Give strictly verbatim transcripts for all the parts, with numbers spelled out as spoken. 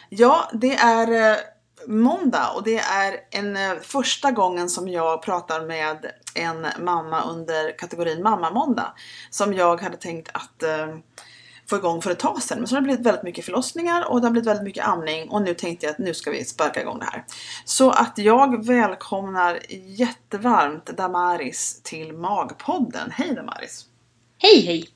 Ja, det är eh, måndag och det är en eh, första gången som jag pratar med en mamma under kategorin Mamma Måndag. Som jag hade tänkt att eh, få igång för ett tag sedan. Men så har det blivit väldigt mycket förlossningar och det har blivit väldigt mycket amning. Och nu tänkte jag att nu ska vi sparka igång det här. Så att jag välkomnar jättevarmt Damaris till Magpodden. Hej Damaris! Hej hej!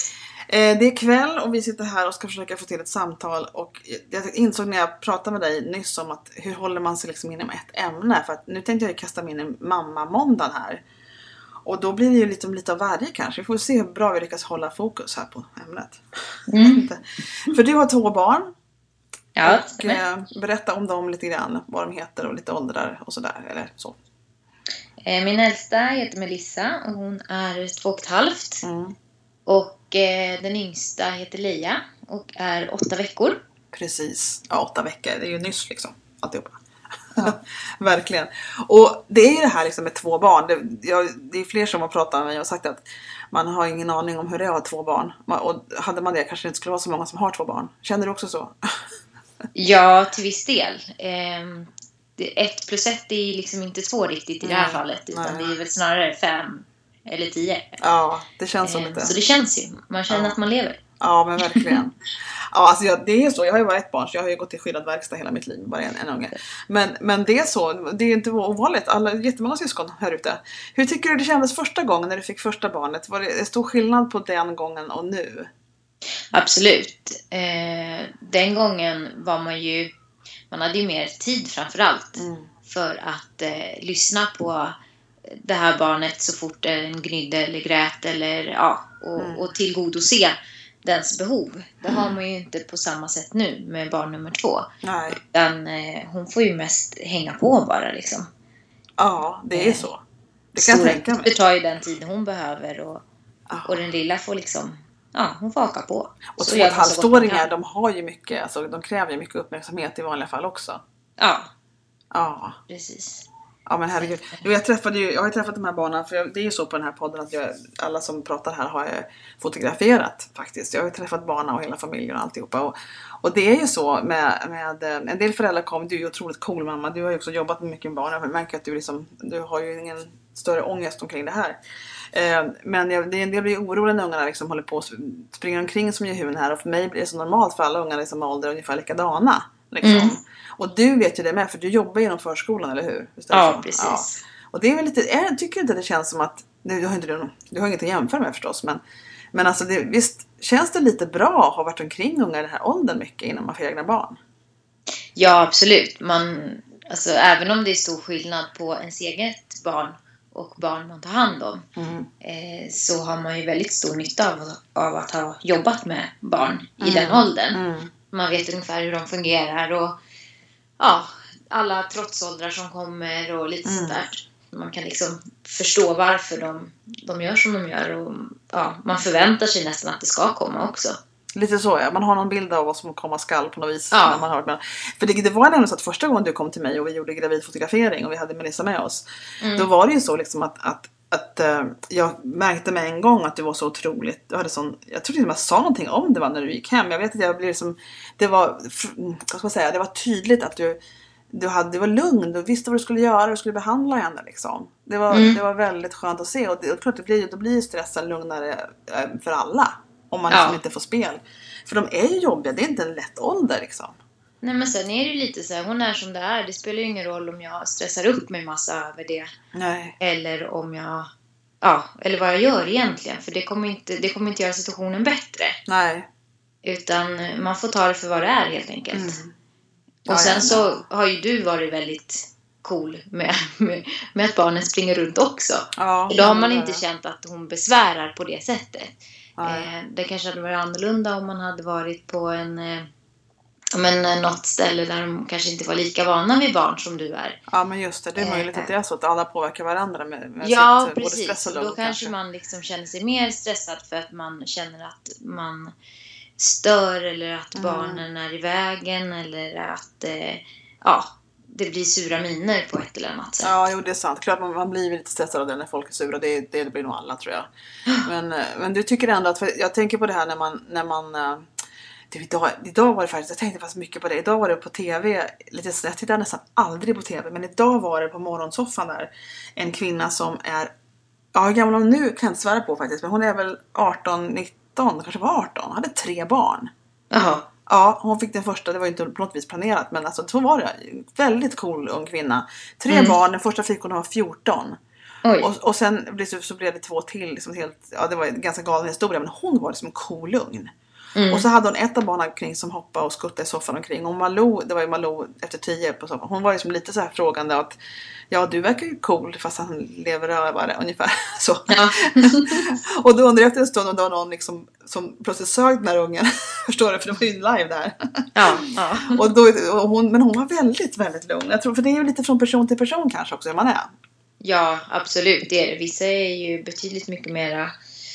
Det är kväll och vi sitter här och ska försöka få till ett samtal och jag insåg när jag pratade med dig nyss om att hur håller man sig liksom inom ett ämne, för att nu tänkte jag kasta mig in i mamma-måndagen här och då blir det ju lite, lite av varje kanske. Vi får se hur bra vi lyckas hålla fokus här på ämnet. Mm. För du har två barn. Ja, och eh, berätta om dem lite grann, vad de heter och lite åldrar och sådär eller så. Min äldsta heter Melissa och hon är två och ett halvt. Mm. Och eh, den yngsta heter Leia och är åtta veckor. Precis, ja, åtta veckor, det är ju nyss liksom, alltihopa. Ja. Verkligen. Och det är ju det här liksom med två barn. Det, jag, det är fler som har pratat med mig och sagt att man har ingen aning om hur det är att ha två barn. Och hade man det kanske det inte skulle vara så många som har två barn. Känner du också så? Ja, till viss del. Eh, det, ett plus ett är liksom inte två riktigt i det här Nej. fallet. Utan Nej. det är väl snarare fem eller tio. Ja, det känns så Eh, lite. så det känns ju. Man känner Ja. att man lever. Ja, men verkligen. Ja, alltså jag, det är ju så. Jag har ju varit ett barn så jag har ju gått till skyddad verkstad hela mitt liv. Bara en, en unge. Men, men det är så. Det är ju inte ovanligt. Alla, jättemånga syskon här ute. Hur tycker du det kändes första gången när du fick första barnet? Var det stor skillnad på den gången och nu? Absolut. Eh, den gången var man ju... Man hade ju mer tid framförallt. Mm. För att eh, lyssna på det här barnet så fort den gnydde eller grät. Eller, ja, och, Mm. och tillgodose dens behov. Det har man ju inte på samma sätt nu med barn nummer två. Nej. Utan eh, hon får ju mest hänga på bara liksom. Ja, det är så. Det kan jag tänka mig. Det tar ju den tid hon behöver och, Ja. och den lilla får liksom, ja, hon får haka på. Och Så två och gör ett hon så halvt gott hon åringar, kan. de har ju mycket, alltså de kräver ju mycket uppmärksamhet i vanliga fall också. Ja, Ja. precis. Ja, men herregud. Jo, jag träffade ju, jag har ju träffat de här barnen, för jag, det är ju så på den här podden att jag, alla som pratar här har jag fotograferat faktiskt. Jag har ju träffat barnen och hela familjen och alltihopa. Och, och det är ju så med, med en del föräldrar kom, du är ju otroligt cool mamma, du har ju också jobbat med mycket med barn. Jag märker att du liksom, du har ju ingen större ångest omkring det här. Eh, men jag, det, det blir ju orolig när ungarna liksom håller på att springa omkring som djurhuvuden här. Och för mig blir det så normalt, för alla ungar i samma ålder är ungefär likadana. Liksom. Mm. Och du vet ju det med, för du jobbar inom förskolan, eller hur? Visst är det Ja, så? precis. Ja. Och det är väl lite, jag tycker inte det känns som att, nu, du har inte du har inget att jämföra med förstås, men, men alltså det, visst känns det lite bra att ha varit omkring ungar i den här åldern mycket innan man får egna barn? Ja, absolut. Man, alltså, även om det är stor skillnad på ens eget barn och barn man tar hand om, Mm. eh, så har man ju väldigt stor nytta av, av att ha jobbat med barn i Mm. den åldern. Mm. Man vet ungefär hur de fungerar och ja, alla trotsåldrar som kommer och lite Mm. sånt där. Man kan liksom förstå varför de, de gör som de gör och ja, man förväntar sig nästan att det ska komma också. Lite så, ja. Man har någon bild av vad som komma skall på något vis. Ja. När man har, men, för det, det var nämligen så att första gången du kom till mig och vi gjorde gravidfotografering och vi hade Melissa med oss. Mm. Då var det ju så liksom att, att, att uh, jag märkte med en gång att du var så otroligt. Du hade sån, jag tror inte jag sa någonting om det var när du gick hem. Jag vet att jag blev liksom, det var, vad ska man säga, det var tydligt att du, du, hade, du var lugn. Du visste vad du skulle göra, du skulle behandla henne liksom. Det var, Mm. det var väldigt skönt att se. Och det, och klart, det blir, då blir stressen lugnare eh, för alla. Om man Ja. liksom inte får spel. För de är ju jobbiga, det är inte en lätt ålder liksom. Nej, men sen är det ju lite så här, hon är som det är. Det spelar ju ingen roll om jag stressar upp mig massa över det. Nej. Eller om jag, ja, eller vad jag gör egentligen. För det kommer inte, det kommer inte göra situationen bättre. Nej. Utan man får ta det för vad det är helt enkelt. Mm. Och Ja, sen ja, så har ju du varit väldigt cool med, med, med att barnen springer runt också. Ja, Då har man det inte det. känt att hon besvärar på det sättet. Nej. Eh, det kanske hade varit annorlunda om man hade varit på en, eh, men, något ställe där de kanske inte var lika vana vid barn som du är. Ja, men just det, det är möjligt att det är så att alla påverkar varandra med, med Ja, sitt, både precis. stress och Då lugn, kanske man liksom känner sig mer stressad för att man känner att man stör eller att Mm. barnen är i vägen eller att eh, ja, det blir sura miner på ett eller annat sätt. Ja, jo, det är sant. Klart man, man blir lite stressad av det när folk är sura. Det, det blir nog alla, tror jag. Men, eh, men du tycker ändå att, för jag tänker på det här när man, när man eh, Du, idag, idag var det faktiskt, jag tänkte fast mycket på det. Idag var det på tv, lite så jag tittar nästan aldrig på tv. Men idag var det på morgonsoffan där. En kvinna som är, ja hur gammal hon nu kan jag inte svära på faktiskt. Men hon är väl arton, nitton, kanske var arton. Hade tre barn. Jaha. Ja, hon fick den första, det var ju inte på något vis planerat. Men alltså så var det, väldigt cool ung kvinna. Tre mm. barn, den första fick hon var fjorton. Och, och sen så blev det två till. Liksom helt, ja, det var en ganska galen historia. Men hon var liksom en cool ugn. Mm. Och så hade hon ett av barnen kring som hoppade och skuttade i soffan omkring. Och Malou, det var ju Malou efter tio på soffan. Hon var liksom lite så här frågande att ja, du verkar ju cool fast han lever rövare ungefär så. Ja. Och då undrade jag efter en stund om det var någon liksom, som plötsligt sög den här ungen. Förstår du? För det var ju live där. Ja, ja. Och då, och hon, men hon var väldigt, väldigt lugn. Jag tror, för det är ju lite från person till person kanske också hur man är. Ja, absolut. Det är det. Vissa är ju betydligt mycket mera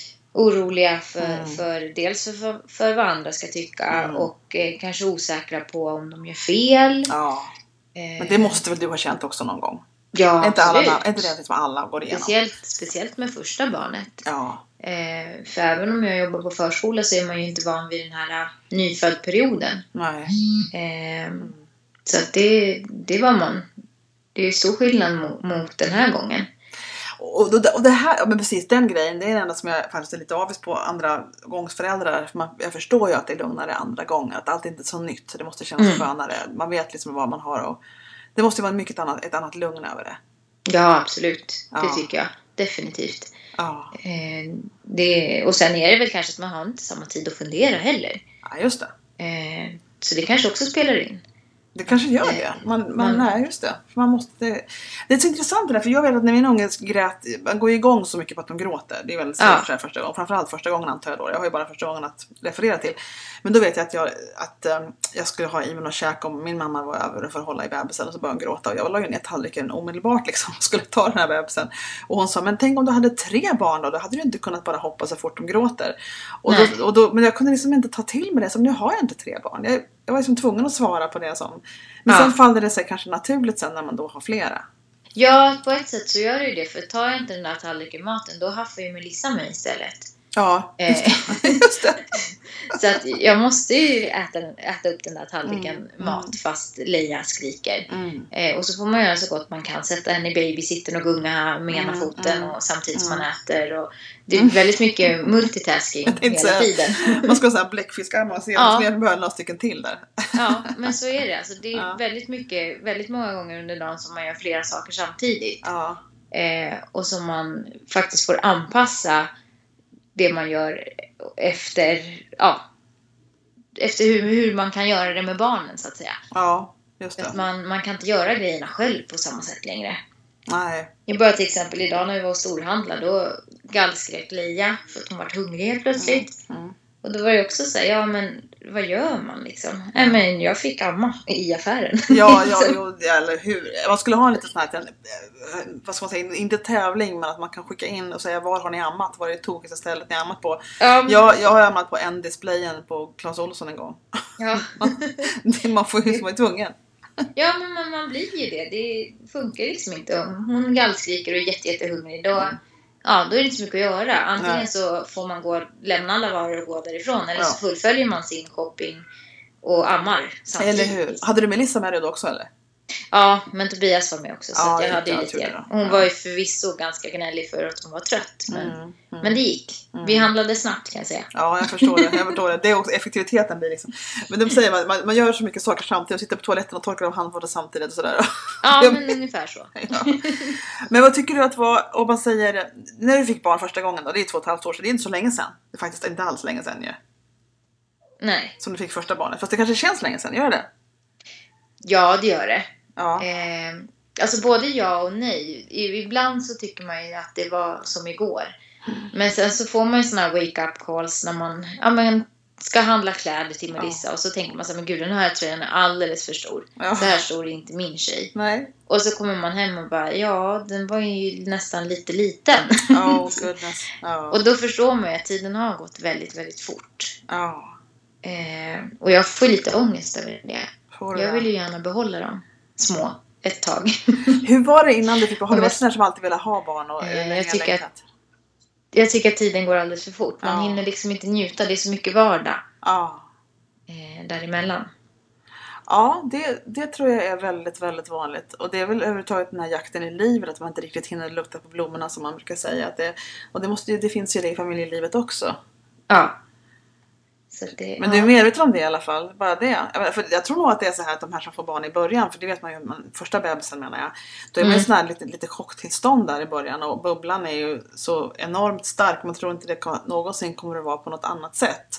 oroliga för, mm. för dels för, för vad andra ska tycka mm. och eh, kanske osäkra på om de gör fel. Ja. Eh. Men det måste väl du ha känt också någon gång? Ja, är inte absolut. Alla, är inte det som alla går igenom? Speciellt, speciellt med första barnet. Ja. Eh, för även om jag jobbar på förskola så är man ju inte van vid den här uh, nyföddperioden. Nej. Eh, så att det, det var man. Det är stor skillnad mot, mot den här gången. Och, och det här, men precis den grejen, det är det enda som jag faktiskt är lite avis på andra gångsföräldrar. För man, jag förstår ju att det är lugnare andra gånger, att allt är inte är så nytt. Så det måste kännas mm. skönare. Man vet liksom vad man har och det måste vara mycket annat, ett annat lugn över det. Ja, absolut. Det ja. tycker jag. Definitivt. Ja. Eh, det, och sen är det väl kanske att man har inte samma tid att fundera heller. Ja, just det. Eh, så det kanske också spelar in. Det kanske gör det. Man, man, mm. Nej, just det. Man måste, det är så intressant det där. För jag vet att när min unge grät, man går igång så mycket på att de gråter. Det är väldigt svårt ja. första gången. Framförallt första gången antar jag då. Jag har ju bara första gången att referera till. Men då vet jag att jag, att, um, jag skulle ha i mig någon käk om min mamma var över för att hålla i bebisen. Och så började hon gråta. Och jag la ju ner tallriken omedelbart liksom. Och skulle ta den här bebisen. Och hon sa, men tänk om du hade tre barn då. Då hade du inte kunnat bara hoppa så fort de gråter. Och då, och då, men jag kunde liksom inte ta till mig det. Så nu har jag inte tre barn. Jag, jag var liksom tvungen att svara på det som. Men ja. sen faller det sig kanske naturligt sen när man då har flera. Ja, på ett sätt så gör det ju det. För tar jag inte den där tallriken maten, då haffar ju Melissa mig istället. Ja, just det. Just det. Så att jag måste ju äta, äta upp den där tallriken mm. mat mm. fast Leia skriker. Mm. Eh, och så får man göra så gott man kan. Sätta henne i babysitten och gunga med ena mm. foten och samtidigt mm. som man äter. Och det är väldigt mycket multitasking hela säga, tiden. Man ska ha bläckfiskarmar och se ja. om jag behöver några stycken till där. Ja, men så är det. Alltså, det är ja. väldigt mycket, väldigt många gånger under dagen som man gör flera saker samtidigt. Ja. Eh, och som man faktiskt får anpassa det man gör efter, ja, efter hur, hur man kan göra det med barnen så att säga. Ja, just det. Att man, man kan inte göra grejerna själv på samma sätt längre. Nej. Jag började till exempel idag när vi var och storhandlade, då gallskrek Leia för att hon var hungrig helt plötsligt. Mm. Mm. Och då var det också så här, ja men vad gör man liksom? Nej men jag fick amma i affären. Ja, ja, jo, eller hur. Man skulle ha en liten sån här, vad ska man säga, inte tävling men att man kan skicka in och säga var har ni ammat? Vad är det tokigaste stället ni ammat på? Um, jag, jag har ammat på en displayen på Clas Ohlson en gång. Ja. Man får ju vara tvungen. Ja, men man, man blir ju det. Det funkar liksom inte. Om hon gallskriker och är jätte, jättehungrig, då, mm. ja, då är det inte så mycket att göra. Antingen Nej. så får man gå, lämna alla varor och gå därifrån. Eller ja. så fullföljer man sin shopping och ammar samtidigt. Eller hur? Hade du Melissa med dig då också, eller? Ja, men Tobias var med också. Så ja, att jag hade ju lite hjälp. Hon ja. var ju förvisso ganska gnällig för att hon var trött. Men, mm, mm. men det gick. Mm. Vi handlade snabbt kan jag säga. Ja, jag förstår det. Jag förstår det. Det är också effektiviteten blir liksom. Men de säger man, man, man gör så mycket saker samtidigt. Och sitter på toaletten och torkar av handfatet samtidigt och sådär. Ja, men ungefär så. Ja. Men vad tycker du att var, om man säger, när du fick barn första gången då, det är två och ett halvt år sedan. Det är inte så länge sedan. Det är faktiskt inte alls länge sedan ju. Nej. Som du fick första barnet. Fast det kanske känns länge sedan, gör det? Ja, det gör det. Ja. Eh, alltså både ja och nej. Ibland så tycker man ju att det var som igår. Mm. Men sen så får man ju såna här wake-up calls när man ja, men, ska handla kläder till Melissa. Ja. Och så tänker man så här, men gud, den här tröjan är alldeles för stor. Ja. Så här stor är inte min tjej. Nej. Och så kommer man hem och bara, ja, den var ju nästan lite liten. Oh, goodness. Oh. Och då förstår man ju att tiden har gått väldigt, väldigt fort. Oh. Eh, och jag får lite ångest över det. Får jag vill ju gärna behålla dem små ett tag. Hur var det innan du fick behålla? Det var som alltid ville ha barn och eh, jag, tycker att, jag tycker att tiden går alldeles för fort. Man ja. hinner liksom inte njuta. Det är så mycket vardag. Ja. eh, däremellan. Ja, det, det tror jag är väldigt, väldigt vanligt. Och det är väl överhuvudtaget den här jakten i livet, att man inte riktigt hinner lukta på blommorna som man brukar säga. Att det, och det, måste, det finns ju det i familjelivet också. Ja. Så det, Men ja. du är medveten om det i alla fall, bara det. Jag, för jag tror nog att det är så här att de här som får barn i början, för det vet man ju, man, första bebisen menar jag, då är man ju Mm. sån här lite, lite chocktillstånd där i början, och bubblan är ju så enormt stark, man tror inte det kan, någonsin kommer att vara på något annat sätt.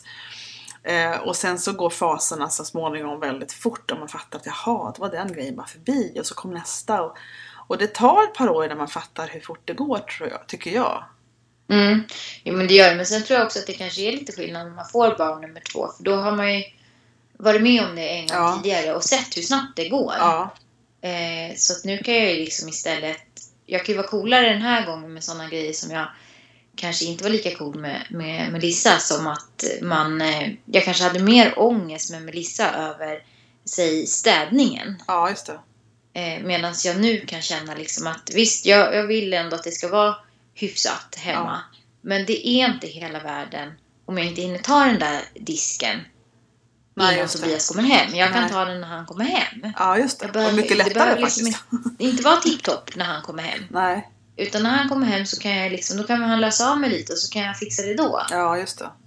Eh, och sen så går faserna så småningom väldigt fort och man fattar att jaha, det var den grejen bara förbi, och så kom nästa. Och, och det tar ett par år innan man fattar hur fort det går, tror jag, tycker jag. Mm. Jo, men det gör det. Men sen tror jag också att det kanske är lite skillnad när man får barn nummer två. För då har man ju varit med om det en gång Ja. tidigare och sett hur snabbt det går. Ja, Eh, så att nu kan jag ju liksom istället... Jag kan ju vara coolare den här gången med sådana grejer som jag kanske inte var lika cool med, med Melissa. Som att man... Eh, jag kanske hade mer ångest med Melissa över, säg, städningen. ja just det. Eh, Medan jag nu kan känna liksom att visst, jag, jag vill ändå att det ska vara hyfsat hemma. Ja. Men det är inte hela världen om jag inte hinner ta den där disken Nej, innan just det. Tobias kommer hem. Jag kan Nej. ta den när han kommer hem. Ja, just det. Jag behöver, och mycket det lättare behöver faktiskt. liksom inte vara tipptopp när han kommer hem. Nej, Utan när han kommer hem så kan jag liksom, då kan han lösa av mig lite och så kan jag fixa det då. ja just det.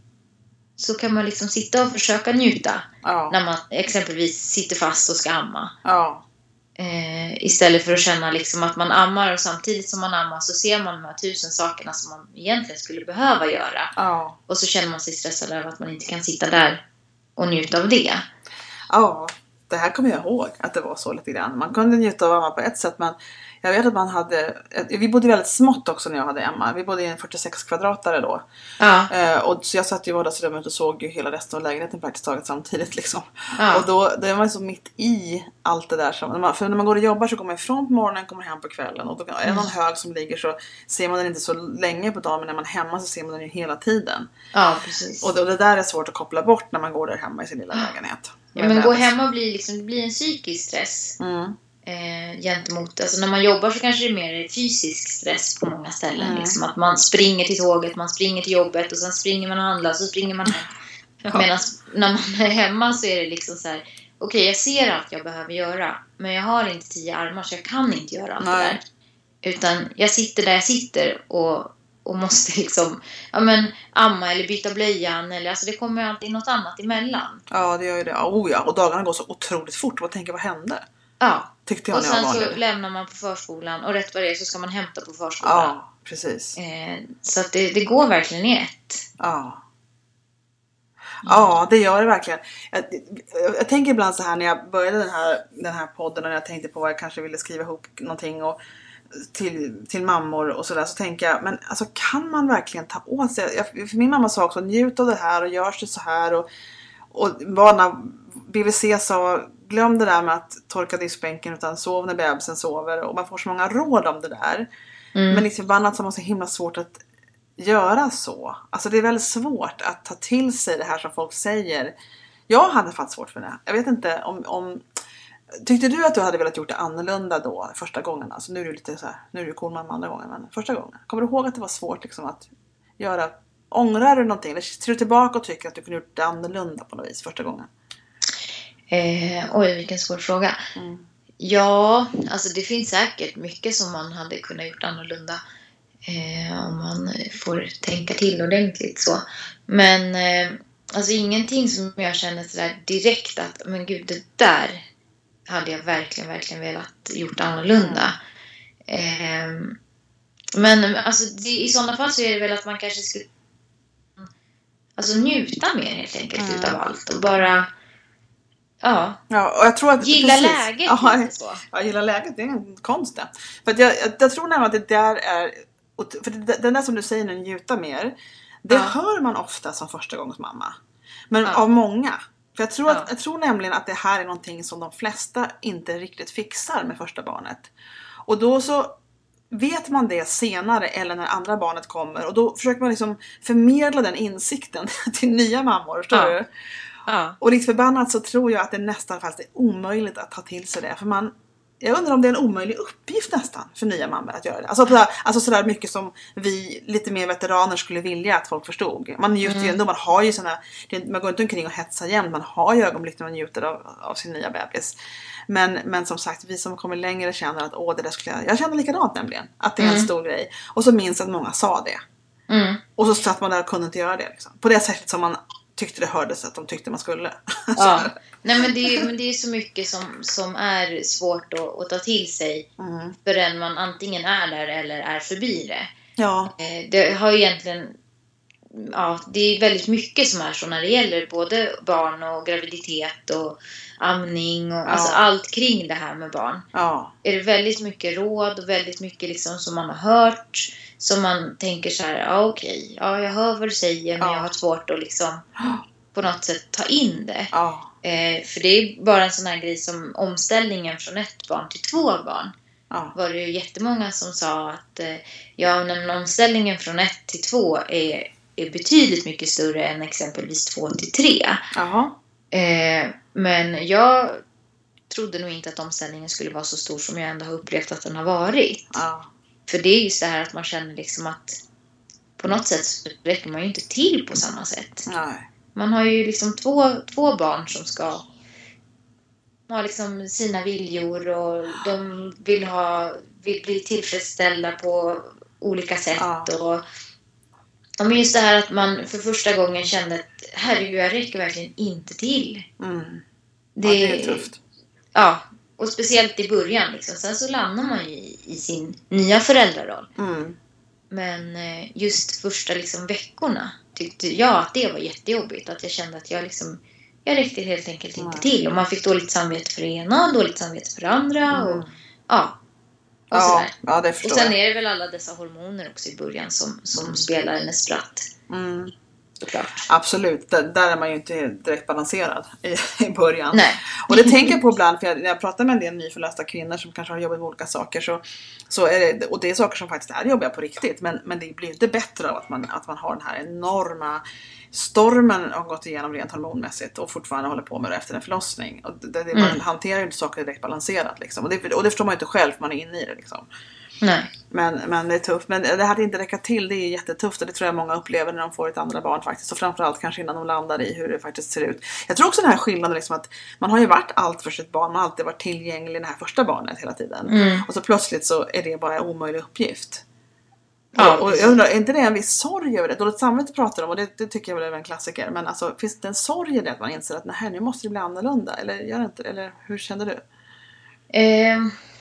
Så kan man liksom sitta och försöka njuta Ja, när man exempelvis sitter fast och ska amma. ja, Eh, istället för att känna liksom att man ammar och samtidigt som man ammar så ser man de här tusen sakerna som man egentligen skulle behöva göra. ja. Och så känner man sig stressad över att man inte kan sitta där och njuta av det. Ja, det här kommer jag ihåg att det var så lite grann. Man kunde njuta av Emma på ett sätt, men jag vet att man hade... Vi bodde väldigt smått också när jag hade Emma. Vi bodde i en fyrtiosex kvadratare då. Ja, Eh, och så jag satt i vardagsrummet och såg ju hela resten av lägenheten praktiskt taget samtidigt liksom. ja. Och då, då är man så mitt i allt det där. Som, när man, för när man går och jobbar så går man ifrån på morgonen och kommer hem på kvällen. Och då är det någon hög som ligger så ser man den inte så länge på dagen. Men när man är hemma så ser man den ju hela tiden. ja, precis. Och det, och det där är svårt att koppla bort när man går där hemma i sin lilla lägenhet. Ja, men gå hemma blir liksom, det blir en psykisk stress. Mm. Eh, gentemot, alltså när man jobbar så kanske det är mer fysisk stress på många ställen. Mm. Liksom att man springer till tåget, man springer till jobbet och sen springer man och handlar och så springer man hem. Ja. Medan när man är hemma så är det liksom så här: okej, okay, jag ser allt jag behöver göra, men jag har inte tio armar så jag kan inte göra allt Nej. det där. Utan jag sitter där jag sitter och, och måste liksom, ja men, amma eller byta blöjan eller, alltså det kommer alltid något annat emellan. Ja, det gör ju det. Oh, ja. Och dagarna går så otroligt fort. Vad tänker, vad hände? Ja. Tyckte jag Och när jag sen var så vanlig. lämnar man på förskolan och rätt vad det är så ska man hämta på förskolan. Ja, precis. Eh, så att det, det går verkligen i ett. Ja. Ja, det gör det verkligen. Jag, jag, jag tänker ibland så här när jag började den här, den här podden och när jag tänkte på vad jag kanske ville skriva ihop någonting och till, till mammor och sådär, så tänker jag, men alltså kan man verkligen ta åt sig? Jag, för min mamma sa också, njut av det här och gör det så här och, och var när B V C sa, glöm det där med att torka diskbänken utan sov när bebisen sover, och man får så många råd om det där. Mm. Men liksom förbannat så har man så himla svårt att göra så. Alltså det är väldigt svårt att ta till sig det här som folk säger. Jag hade fått svårt för det. Jag vet inte om, om... Tyckte du att du hade velat gjort det annorlunda då första gången? Alltså nu är du lite så här, nu är du cool mamma andra gången, men första gången. Kommer du ihåg att det var svårt liksom att göra? Ångrar du någonting? Eller ser du tillbaka och tycker att du kunde gjort det annorlunda på något vis första gången? Eh, oj, vilken svår fråga. Mm. Ja, alltså det finns säkert mycket som man hade kunnat gjort annorlunda. Eh, om man får tänka till ordentligt så. Men eh, alltså ingenting som jag känner sådär direkt att, men gud, det där hade jag verkligen, verkligen velat gjort annorlunda. Eh, men alltså det, i sådana fall så är det väl att man kanske skulle alltså njuta mer helt enkelt Mm. utav allt och bara ja, Ja, och jag tror att gilla precis. läget Ja, lite så. ja, gilla läget, det är en konst det. För att jag, jag, jag tror nämligen att det där är, för det, den där som du säger nu, njuta mer, det Ja. hör man ofta som första gångs mamma. Men Ja. av många. För jag tror, att, Ja. jag tror nämligen att det här är någonting som de flesta inte riktigt fixar med första barnet. Och då så vet man det senare eller när andra barnet kommer. Och då försöker man liksom förmedla den insikten till nya mammor, förstår Ja. du? Ja. Och lite förbannat så tror jag att det nästan fast är omöjligt att ta till sig det. För man, jag undrar om det är en omöjlig uppgift nästan för nya mammor att göra det. Alltså, sådär, alltså sådär mycket som vi lite mer veteraner skulle vilja att folk förstod. Man njuter mm. ju ändå, man har ju såna, man går inte omkring och hetsar jämt, man har ju ögonblick när man njuter av, av sin nya bebis. Men, men som sagt, vi som kommer längre känner att åh, det där skulle jag, jag känner likadant nämligen, att det är mm. en stor grej. Och så minns att många sa det. Mm. Och så satt man där och kunde inte göra det liksom. På det sättet som man tyckte det hördes att de tyckte man skulle. Ja. Nej, men det är, men det är så mycket som, som är svårt att, att ta till sig mm. förrän man antingen är där eller är förbi det. Ja. Det har ju egentligen, ja, det är väldigt mycket som är så när det gäller både barn och graviditet och amning och ja. Alltså allt kring det här med barn. Ja. Är det väldigt mycket råd och väldigt mycket liksom som man har hört, som man tänker så här, ja okej, ja jag hör vad du säger men ja. Jag har svårt att liksom på något sätt ta in det. Ja. Eh, för det är bara en sån här grej som omställningen från ett barn till två barn. Ja. Var det ju jättemånga som sa att eh, ja, men omställningen från ett till två är, är betydligt mycket större än exempelvis två till tre. Jaha. Eh, men jag trodde nog inte att omställningen skulle vara så stor som jag ändå har upplevt att den har varit. Ja. För det är just det här att man känner liksom att på något sätt så räcker man ju inte till på samma sätt. Nej. Man har ju liksom två, två barn som ska ha liksom sina viljor och de vill, ha, vill bli tillfredsställda på olika sätt. Ja. Och, och just det här att man för första gången kände att herregud, jag räcker verkligen inte till. Mm. Det, ja, det är tufft. Ja, och speciellt i början. Liksom. Sen så landar man ju i, i sin nya föräldraroll. Mm. Men just första liksom veckorna tyckte jag att det var jättejobbigt. Att jag kände att jag liksom, jag räckte helt enkelt inte Nej. till. Och man fick dåligt samvete för det ena, dåligt samvete för det andra. Mm. Och, ja, och ja, sådär. ja, det förstår och sen jag. är det väl alla dessa hormoner också i början som, som mm. spelar en spratt. Mm. Såklart. Absolut, där, där är man ju inte direkt balanserad i, i början. Nej. Och det tänker jag på ibland, för jag, när jag pratar med en del nyförlösta kvinnor som kanske har jobbat med olika saker, så, så är det, och det är saker som faktiskt är jobbiga på riktigt, men, men det blir inte bättre av att man, att man har den här enorma stormen och gått igenom rent hormonmässigt och fortfarande håller på med det efter en förlossning. Och det, det, man mm. hanterar ju inte saker direkt balanserat liksom. Och, det, och det förstår man ju inte själv, för man är inne i det liksom. Nej. Men, men det är tufft. Men det hade inte räckat till. Det är jättetufft. Och det tror jag många upplever när de får ett andra barn faktiskt. Och framförallt kanske innan de landar i hur det faktiskt ser ut. Jag tror också den här skillnaden liksom, att man har ju varit allt för sitt barn. Man har alltid varit tillgänglig, det här första barnet hela tiden. Mm. Och så plötsligt så är det bara en omöjlig uppgift. Ja, och, och jag undrar, är inte det en viss sorg över det? Dåligt samvete pratar om, och det, det tycker jag väl är en klassiker. Men alltså, finns det en sorg i det att man inser att nej, nu måste det bli annorlunda? Eller gör det inte? Eller hur känner du? Eh...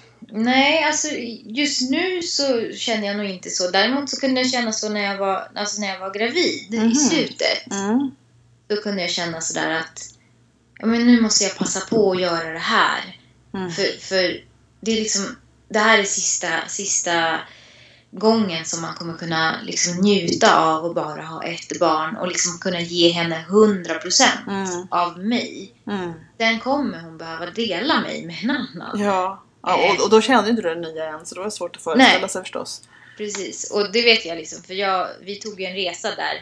Nej, alltså just nu så känner jag nog inte så. Däremot så kunde jag känna så när jag var, alltså när jag var gravid mm. i slutet. Mm. Då kunde jag känna sådär att ja, men nu måste jag passa på att göra det här. Mm. För, för det är liksom, det här är sista, sista gången som man kommer kunna liksom njuta av att bara ha ett barn. Och liksom kunna ge henne hundra procent mm. av mig. Mm. Sen kommer hon behöva dela mig med en annan. Ja. Ja, och, och då kände inte du det nya än, så det var svårt att föreställa Nej. sig förstås. Precis, och det vet jag liksom, för jag, vi tog ju en resa där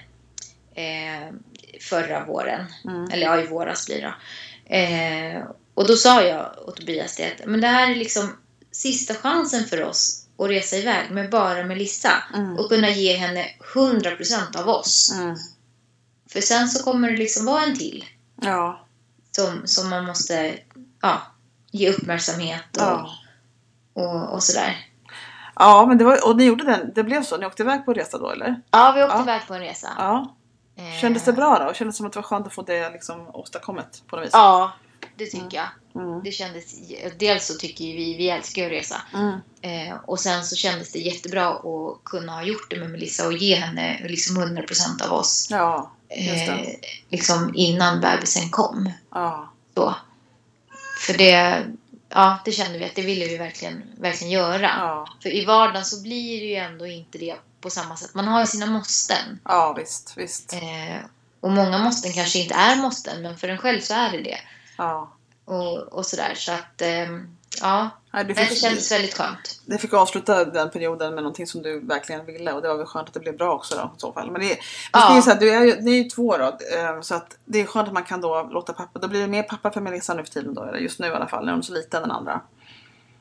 eh, förra våren, mm. eller ja, i våras blir det. Eh, och då sa jag åt Tobias det att men det här är liksom sista chansen för oss att resa iväg med bara Melissa mm. och kunna ge henne hundra procent av oss. Mm. För sen så kommer det liksom vara en till. Ja. Som, som man måste, ja, ge uppmärksamhet och, ja. och, och sådär. Ja, men det var, och ni gjorde den, det blev så, ni åkte iväg på en resa då, eller? Ja, vi åkte ja. iväg på en resa. Ja. Kändes det bra då? Kändes det som att det var skönt att få det liksom åstadkommet på något vis? Ja, det tycker mm. jag. Mm. Det kändes, dels så tycker vi, vi älskar att resa. Mm. Eh, och sen så kändes det jättebra att kunna ha gjort det med Melissa och ge henne liksom hundra procent av oss. Ja, just det. Eh, liksom innan bebisen kom. Ja. Så. För det, ja, det kände vi att det ville vi verkligen, verkligen göra. Ja. För i vardagen så blir det ju ändå inte det på samma sätt. Man har ju sina måsten. Ja, visst, visst. Eh, och många måsten kanske inte är måsten, men för en själv så är det det. Ja. Och, och sådär, så att eh, ja, Nej, det, fick, fick, det kändes väldigt skönt. Det fick avsluta den perioden med någonting som du verkligen ville, och det var väl skönt att det blev bra också då, i så fall. Men det är, ja. det är så här, du är ju, ni är ju två då, så att det är skönt att man kan då låta pappa, då blir det mer pappa för Melissa nu för tiden då, eller just nu i alla fall, när hon är så liten den andra.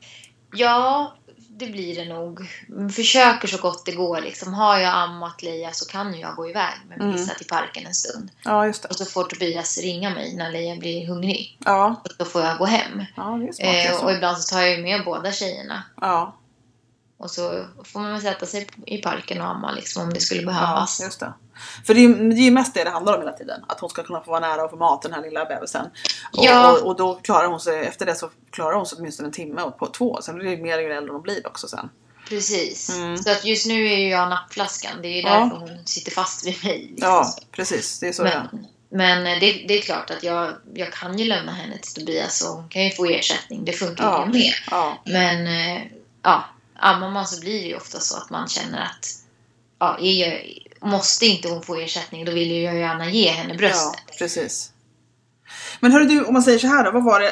Ja, det blir det nog. Försöker så gott det går. Liksom. Har jag ammat Leia så kan jag gå iväg med Melissa mm. till parken en stund. Ja, just det. Och så får Tobias ringa mig när Leia blir hungrig. Ja. Och då får jag gå hem. Ja, det är smart, eh, och ibland så tar jag ju med båda tjejerna. Ja. Och så får man sätta sig i parken och amma liksom, om det skulle behövas. Ja, just det. För det är, det är ju mest det det handlar om hela tiden. Att hon ska kunna få vara nära och få mat, den här lilla bebisen. Och, ja. och, och då klarar hon sig, efter det så klarar hon sig åtminstone en timme och på två. Sen blir det mer ju äldre hon blir också sen. Precis. Mm. Så att just nu är ju jag nappflaskan. Det är ju ja. därför hon sitter fast vid mig. Liksom. Ja, precis. Det är så men, det men det, det är klart att jag, jag kan ju lämna henne till Tobias och hon kan ju få ersättning. Det funkar ja. ju med. Ja. Men ja, ammar man så blir det ju ofta så att man känner att ja, jag, måste inte hon få ersättning, då vill jag ju gärna ge henne bröstet. Ja, precis. Men hörru du, om man säger så här då, vad var det...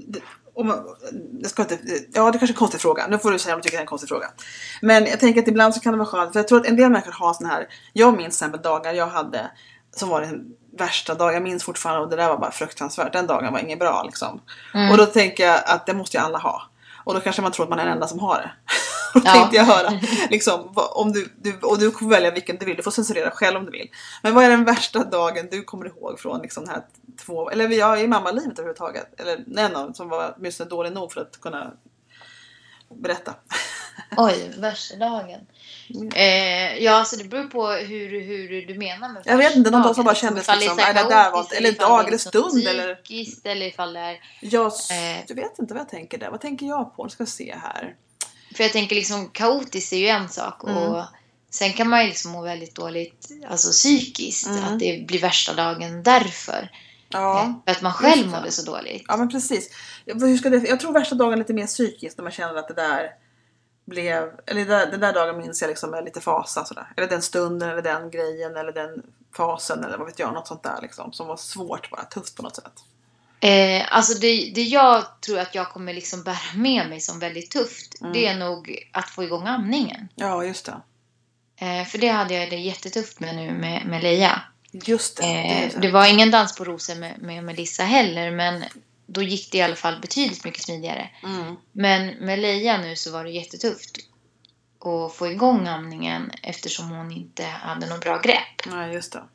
Om man, jag ska inte, ja, det är kanske är en konstig fråga. Nu får du säga om du tycker det är en konstig fråga. Men jag tänker att ibland så kan det vara skönt. För jag tror att en del människor har sån här... Jag minns till exempel dagar jag hade som var den värsta dag. Jag minns fortfarande och det där var bara fruktansvärt. Den dagen var inget bra liksom. Mm. Och då tänker jag att det måste ju alla ha. Och då kanske man tror att man är den enda som har det. Då ja. tänkte jag höra. Liksom, om du, du, och du får välja vilken du vill. Du får censurera själv om du vill. Men vad är den värsta dagen du kommer ihåg från liksom, den här två... Eller jag i mammalivet överhuvudtaget. Eller en av som var åtminstone dålig nog för att kunna berätta. Oj, värsta dagen. Mm. Eh, ja, så det beror på hur, hur du menar med jag vet inte, någon dag som bara kändes liksom, är det där var, eller dag eller stund eller psykiskt eller ifall det är jag, eh, jag vet inte vad jag tänker där. Vad tänker jag på? Jag ska se här. För jag tänker liksom kaotiskt är ju en sak mm. och sen kan man ju liksom må väldigt dåligt alltså psykiskt mm. att det blir värsta dagen därför. Ja. För att man själv mådde så dåligt. Ja, men precis. Hur ska det, jag tror värsta dagen är lite mer psykiskt när man känner att det där blev, eller där, den där dagen minns jag liksom med lite fasa sådär. Eller den stunden, eller den grejen, eller den fasen, eller vad vet jag, något sånt där liksom. Som var svårt bara, tufft på något sätt. Eh, alltså det, det jag tror att jag kommer liksom bära med mig som väldigt tufft, mm. det är nog att få igång amningen. Ja, just det. Eh, för det hade jag det jättetufft med nu med, med Leia. Just det. Eh, det, det var ingen dans på rosor med, med Melissa heller, men då gick det i alla fall betydligt mycket smidigare. Mm. Men med Leia nu så var det jättetufft att få igång amningen eftersom hon inte hade någon bra grepp. Nej, just det.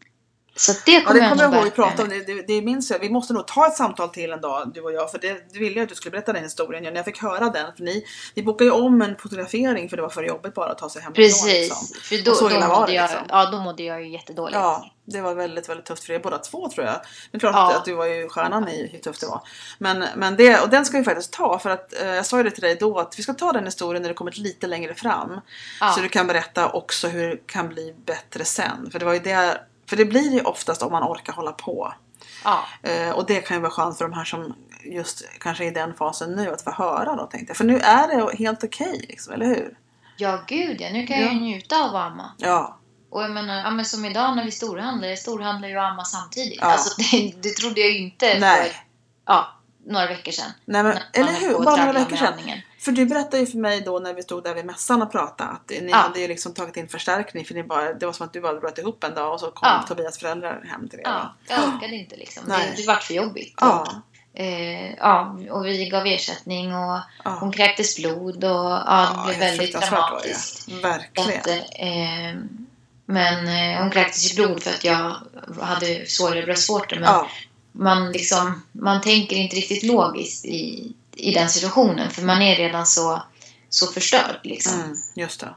Så det kommer ja, det kommer jag ihåg att vi pratade om. Det, det, det minns jag. Vi måste nog ta ett samtal till en dag, du och jag. För det, det ville jag att du skulle berätta den historien. Ja, när jag fick höra den. För ni, vi bokade ju om en fotografering för det var för jobbigt bara att ta sig hem. Precis. Liksom. För då, och så då, illa mådde var det, jag, liksom. ja, då mådde jag ju jättedåligt. Ja, det var väldigt, väldigt tufft för er båda två tror jag. Men klart ja. att du var ju stjärnan i hur tufft det var. Men, men det, och den ska vi faktiskt ta. För att eh, jag sa ju det till dig då att vi ska ta den historien när det kommer lite längre fram. Ja. Så du kan berätta också hur det kan bli bättre sen. För det var ju det... För det blir ju oftast om man orkar hålla på. Ja. Eh, och det kan ju vara skönt för de här som just kanske är i den fasen nu att få höra då, tänkte jag. För nu är det helt okej, okay, liksom, eller hur? Ja, gud ja. Nu kan jag ju njuta av amma. Ja. Och jag menar, ja, men som idag när vi storhandlar, jag storhandlar ju amma samtidigt. Ja. Alltså det, det trodde jag ju inte Nej. för ja, några veckor sedan. Nej, men, eller hur? Bara några veckor sedan. För du berättade ju för mig då när vi stod där vid mässan och pratade att ni ja. hade ju liksom tagit in förstärkning för ni bara, det var som att du bara bröt ihop en dag och så kom ja. Tobias föräldrar hem till er. Ja, jag orkade inte liksom. Nej. Det, det var för jobbigt. Ja. Och, eh, ja, och vi gav ersättning och ja. hon kräktes blod och ja, det ja, blev väldigt dramatiskt. Verkligen. Att, eh, men eh, hon kräktes i blod för att jag hade såriga bröstvårtor. Men ja. man liksom, man tänker inte riktigt logiskt i i den situationen. För man är redan så, så förstörd liksom. Mm, just det.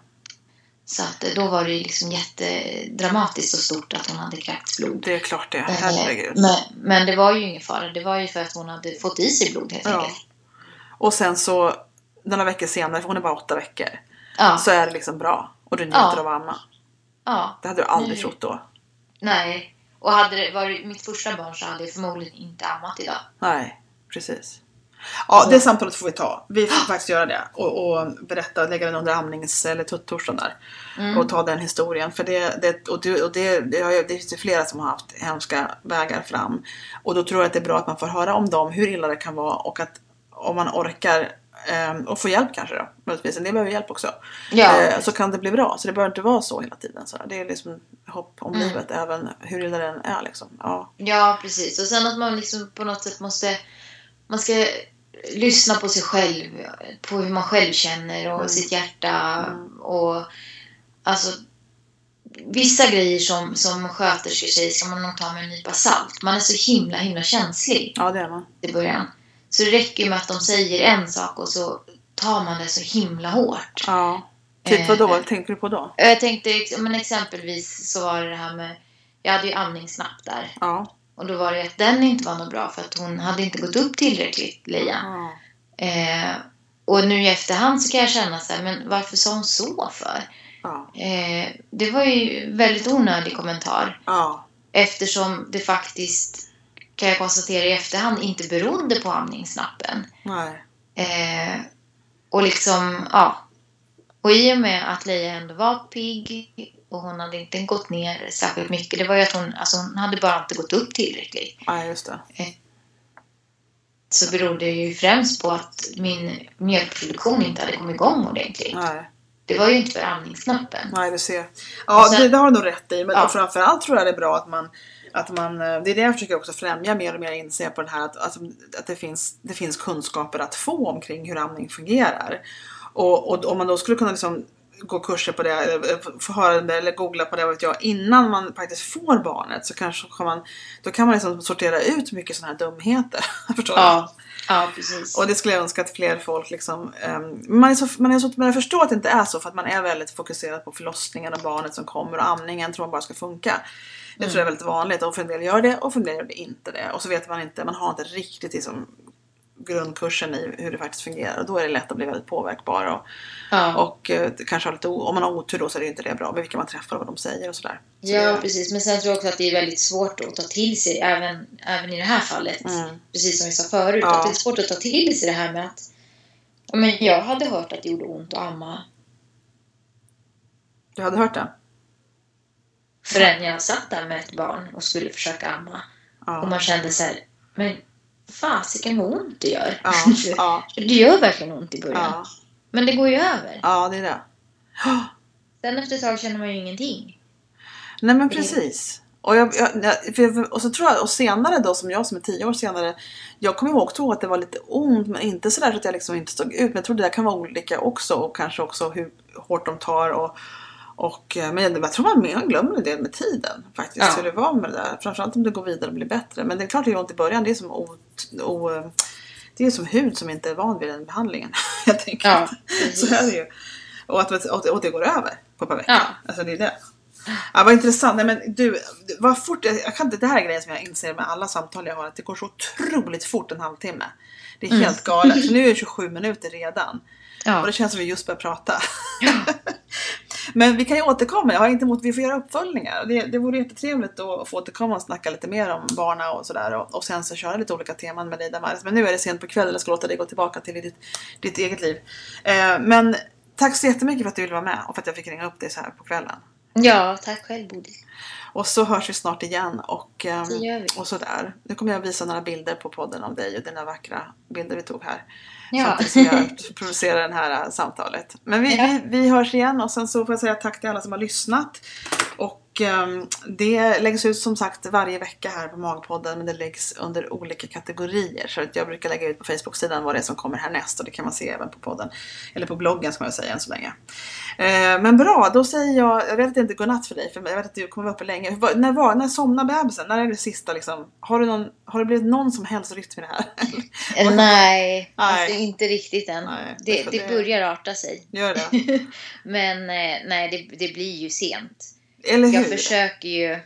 Så att då var det liksom jättedramatiskt och stort att hon hade kräkts blod. Det är klart det, herregud. Men, men det var ju ingen fara. Det var ju för att hon hade fått i sig blod helt ja. enkelt. Och sen så, några veckor senare, för hon är bara åtta veckor. Ja. Så är det liksom bra. Och du njuter ja. av amma. Ja. Det hade du aldrig Nej. trott då. Nej. Och hade det varit mitt första barn så hade jag förmodligen inte ammat idag. Nej, precis. Ja, det samtalet får vi ta. Vi får faktiskt göra det. Och, och berätta och lägga den under amnings- eller tuttorsdagen där. Mm. Och ta den historien. För det, det, och det, och det, det, har, det finns flera som har haft hemska vägar fram. Och då tror jag att det är bra att man får höra om dem. Hur illa det kan vara. Och att om man orkar eh, och få hjälp kanske då. Möjligtvis en del behöver hjälp också. Ja. Eh, så kan det bli bra. Så det behöver inte vara så hela tiden. Så det är liksom hopp om mm. livet. Även hur illa den är liksom. Ja. Ja, precis. Och sen att man liksom på något sätt måste... Man ska lyssna på sig själv, på hur man själv känner och mm. sitt hjärta mm. och alltså vissa grejer som, som sköterskor säger ska man nog ta med en nypa salt. Man är så himla himla känslig. Ja, det är man. I början. Så det räcker med att de säger en sak och så tar man det så himla hårt. Ja. Typ vad då? Vad tänkte du på då? Jag tänkte, men exempelvis så var det det här med, jag hade ju amningsnapp där. Ja. Och då var det att den inte var något bra för att hon hade inte gått upp tillräckligt, Leia. Ja. Eh, och nu i efterhand så kan jag känna så här, men varför sa hon så för? Ja. Eh, det var ju väldigt onödig kommentar. Ja. Eftersom det faktiskt, kan jag konstatera i efterhand, inte berodde på amningsnappen. Nej. Eh, och liksom, ja. Och i och med att Leia ändå var pigg och hon hade inte gått ner särskilt mycket. Det var ju att hon, alltså hon hade bara inte gått upp tillräckligt. Ja, just det. Eh, så berodde det ju främst på att min mjölkproduktion inte hade kommit igång ordentligt. Nej. Det var ju inte för amningsnappen. Nej, du ser. Ja, sen, det, det har du nog rätt i. Men ja. framförallt tror jag det är bra att man, att man... Det är det jag försöker också främja mer och mer inse på den här. Att, att, att det, finns, det finns kunskaper att få omkring hur amning fungerar. Och, och om man då skulle kunna liksom gå kurser på det, få höra det eller googla på det, vet jag, innan man faktiskt får barnet, så kanske kan man, då kan man liksom sortera ut mycket sådana här dumheter. Förstår ja. Ja, precis. Och det skulle jag önska att fler folk liksom, um, man är så, man är så, men jag förstår att det inte är så, för att man är väldigt fokuserad på förlossningen och barnet som kommer, och amningen tror man bara ska funka. Det mm. tror jag är väldigt vanligt, och för en del gör det och för en del gör det inte det, och så vet man inte, man har inte riktigt liksom grundkursen i hur det faktiskt fungerar, och då är det lätt att bli väldigt påverkbar och, ja. och uh, kanske lite, om man har otur då så är det inte det bra med vilka man träffar och vad de säger och sådär. Så ja, det, precis, men sen tror jag också att det är väldigt svårt att ta till sig även, även i det här fallet, mm. precis som vi sa förut, ja. att det är svårt att ta till sig det här med att, men jag hade hört att det gjorde ont att amma. Du hade hört det? Förrän jag satt där med ett barn och skulle försöka amma, ja. Och man kände så här, men fasiken vad ont det gör. Ja, ja. Det gör verkligen ont i början. Ja. Men det går ju över. Ja, det är det. Sen efter ett tag känner man ju ingenting. Nej, men precis. Och, jag, jag, och så tror jag, och senare då, som jag som är tio år senare, jag kommer ihåg tro att det var lite ont, men inte sådär så att jag liksom inte stod ut. Men jag tror det där kan vara olika också, och kanske också hur hårt de tar och Och, men jag tror man mer glömmer det med tiden faktiskt, ja. Hur det var med det där. Framförallt om det går vidare och blir bättre. Men det är klart det gör ont i början. Det är som, o, o, det är som hud som inte är van vid den behandlingen. Jag tänker. Ja, så är det ju. Och att och det går över på ett par veckor. Ja. Alltså det är det. Ja, vad intressant. Nej, men du, vad fort, jag kan inte, det här är grejen som jag inser med alla samtal jag har, att det går så otroligt fort en halvtimme. Det är helt mm. galet. Så nu är det tjugosju minuter redan. Ja. Och det känns som vi just börjar prata. Ja. Men vi kan ju återkomma. Jag har inte emot, vi får göra uppföljningar. Det, det vore jättetrevligt att få återkomma och snacka lite mer om barna och sådär. Och, och sen så köra lite olika teman med dig, Damaris. Men nu är det sent på kvällen. Jag ska låta dig gå tillbaka till ditt, ditt eget liv. Eh, men tack så jättemycket för att du ville vara med. Och för att jag fick ringa upp dig så här på kvällen. Ja, tack själv, Bodil. Och så hörs vi snart igen. Och, eh, det gör vi. Och sådär. Nu kommer jag visa några bilder på podden av dig och dina vackra bilder vi tog här. Ja. Samtidigt som jag producerar det här samtalet. Men vi, ja. vi, vi hörs igen, och sen så får jag säga tack till alla som har lyssnat. Och um, det läggs ut som sagt varje vecka här på Magpodden, men det läggs under olika kategorier. Så att jag brukar lägga ut på Facebook-sidan vad det är som kommer härnäst, och det kan man se även på podden. Eller på bloggen ska man säga än så länge. Uh, men bra, då säger jag, jag vet inte godnatt för dig, för jag vet att du kommer vara uppe länge. När, var, när somnar bebisen? När är det sista liksom? Har, du någon, har det blivit någon som helst rytm i det här? Nej, Nej. Alltså inte riktigt än. Nej, det, det, det börjar arta sig. Gör det. Men nej, det, det blir ju sent. Eller hur? Jag försöker ju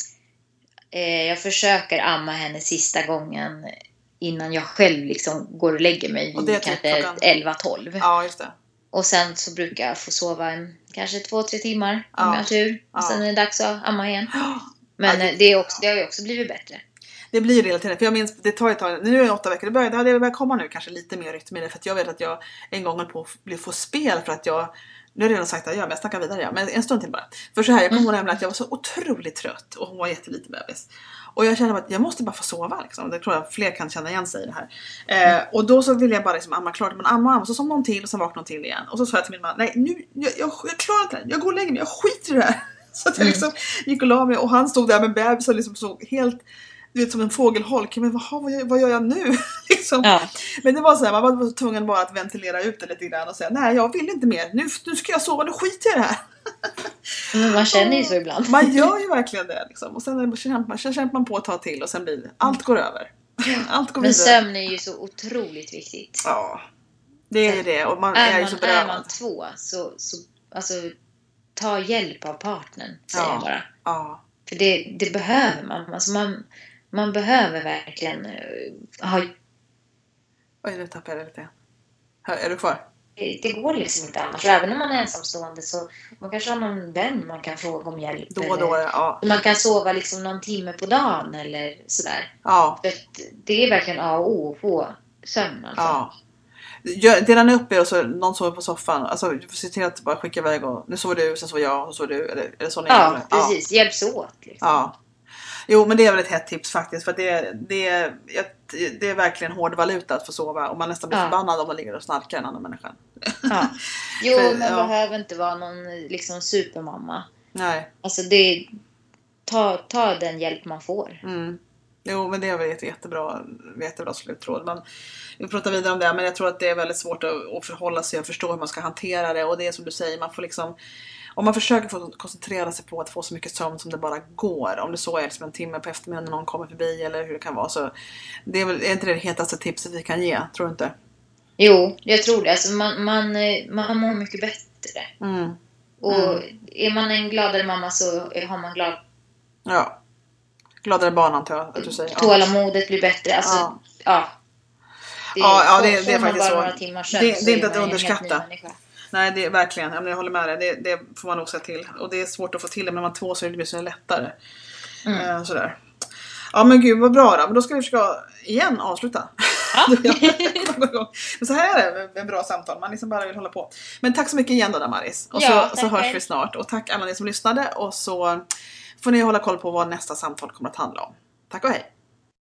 eh, jag försöker amma henne sista gången innan jag själv liksom går och lägger mig vid och kanske elva tolv. Ja, just det. Och sen så brukar jag få sova en, kanske två tre timmar om ja. jag har tur. Och ja. sen är det dags att amma igen. Men ja, det, det, är också, det har ju också blivit bättre. Det blir det hela tiden. För jag minns, det tar ett tag. Nu är det åtta veckor. Det börjar, det hade börjat komma nu kanske lite mer rytm i det. För att jag vet att jag en gång höll på att få spel. För att jag, nu har jag redan sagt att jag, men jag snackar vidare. Ja. Men en stund till bara. För så här, jag kommer ihåg nämligen att jag var så otroligt trött. Och hon var jätteliten bebis. Och jag kände att jag måste bara få sova. Liksom. Det tror jag fler kan känna igen sig i det här. Eh, och då så ville jag bara liksom amma klart. Men amma, amma. Så som någon till och sen vaknade någon till igen. Och så sa jag till min man. Nej, nu, jag, jag, jag klarar inte det. Jag går och lägger mig. Jag skiter i det här. Så att jag liksom gick och la mig. Och han stod där med bebis och liksom såg helt... du vet, som en fågelholk. Men vad, vad, gör, vad gör jag nu? liksom. Ja. Men det var så här, man var tvungen bara att ventilera ut det lite grann och säga, nej jag vill inte mer. Nu, nu ska jag sova, nu skiter jag i det här. Men man känner ju så ibland. Man gör ju verkligen det liksom. Och sen kämpar man, kämpar man på att ta till och sen blir det, allt går över. Allt går Men vidare. sömn är ju så otroligt viktigt. Ja, det är ju det. Och man är, är, man, ju så är berövad. man två så, så alltså, ta hjälp av partnern, säger Ja. jag bara. Ja. För det, det behöver man. Alltså man. Man behöver verkligen uh, ha... Oj, nu tappade jag lite. Här, är du kvar? Det, det går liksom inte annars. Även om man är ensamstående så man kanske har någon vän man kan fråga om hjälp. Då och då, eller, ja. Man kan sova liksom någon timme på dagen eller sådär. Ja. För att det är verkligen A och O att få sömn. Alltså. Ja. Gör, dela ni upp er och så någon sover på soffan. Alltså du får se till att bara skicka iväg och nu sover du, sen sover jag och så sover du. Eller, eller så ni Ja, gör. precis. Ja. Hjälps åt. Liksom. Ja. Jo, men det är väl ett hett tips faktiskt. För det, det, det är verkligen hård valuta att få sova. Och man nästan blir Ja. förbannad om man ligger och snarkar en annan människa. Ja. Jo, För, man ja. behöver inte vara någon liksom supermamma. Nej. Alltså det... Ta, ta den hjälp man får. Mm. Jo, men det är väl ett jättebra, jättebra slutråd. Men vi pratar vidare om det, men jag tror att det är väldigt svårt att, att förhålla sig och förstå hur man ska hantera det. Och det är som du säger, man får liksom, om man försöker få koncentrera sig på att få så mycket sömn som det bara går. Om det så är liksom en timme på eftermiddagen när någon kommer förbi eller hur det kan vara. Så det är väl är inte det hetaste tipset vi kan ge, tror du inte? Jo, jag tror det. Alltså man, man, man mår mycket bättre. Mm. Och Mm. är man en gladare mamma så har man glad... Ja. Gladare barn antar jag att du säger. Ja. Tålamodet blir bättre. Alltså, Ja. ja. Det, Ja, ja, det- får- det är får man faktiskt bara så. några timmars sömn Det- så det är inte man att en helt ny underskatta. människa. Nej, det är verkligen. Jag håller med dig. Det, det får man nog säga till. Och det är svårt att få till det. Men när man är två så är det så lättare. Mm. Eh, sådär. Ja, men gud vad bra då. Men då ska vi försöka igen avsluta. Ja. Men så här är det med bra samtal. Man liksom bara vill hålla på. Men tack så mycket igen då, Damaris. Och Ja, så, så tackar. hörs vi snart. Och tack alla ni som lyssnade. Och så får ni hålla koll på vad nästa samtal kommer att handla om. Tack och hej.